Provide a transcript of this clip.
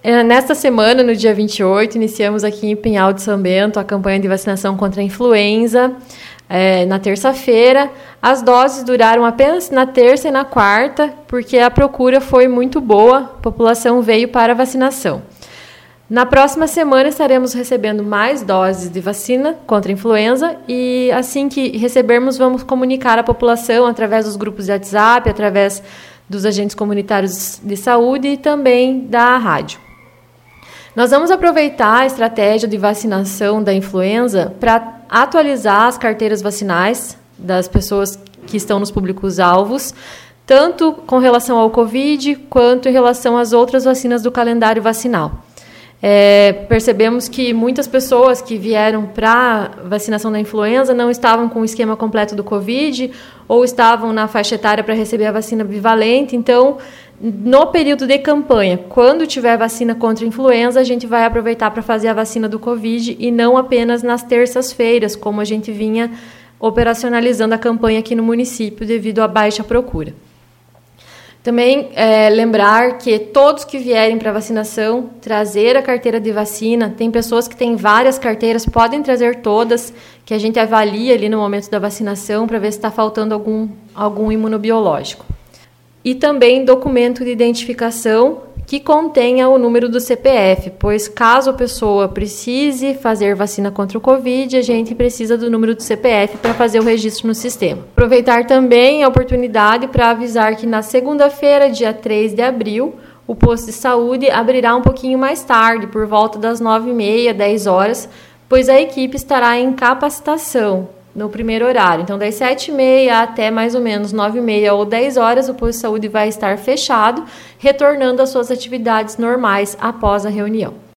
Nesta semana, no dia 28, iniciamos aqui em Pinhal de São Bento a campanha de vacinação contra a influenza. Na terça-feira, as doses duraram apenas na terça e na quarta, porque a procura foi muito boa, a população veio para a vacinação. Na próxima semana estaremos recebendo mais doses de vacina contra a influenza e assim que recebermos vamos comunicar à população através dos grupos de WhatsApp, através dos agentes comunitários de saúde e também da rádio. Nós vamos aproveitar a estratégia de vacinação da influenza para atualizar as carteiras vacinais das pessoas que estão nos públicos-alvos, tanto com relação ao Covid quanto em relação às outras vacinas do calendário vacinal. Percebemos que muitas pessoas que vieram para a vacinação da influenza não estavam com o esquema completo do Covid ou estavam na faixa etária para receber a vacina bivalente. Então, no período de campanha, quando tiver vacina contra a influenza, a gente vai aproveitar para fazer a vacina do Covid e não apenas nas terças-feiras, como a gente vinha operacionalizando a campanha aqui no município devido à baixa procura. Também lembrar que todos que vierem para vacinação, trazer a carteira de vacina. Tem pessoas que têm várias carteiras, podem trazer todas, que a gente avalia ali no momento da vacinação para ver se está faltando algum imunobiológico. E também documento de identificação que contenha o número do CPF, pois caso a pessoa precise fazer vacina contra o Covid, a gente precisa do número do CPF para fazer o registro no sistema. Aproveitar também a oportunidade para avisar que na segunda-feira, dia 3 de abril, o posto de saúde abrirá um pouquinho mais tarde, por volta das 9h30, 10 horas, pois a equipe estará em capacitação no primeiro horário. Então, das 7h30 até mais ou menos 9h30 ou 10 horas, o posto de saúde vai estar fechado, retornando às suas atividades normais após a reunião.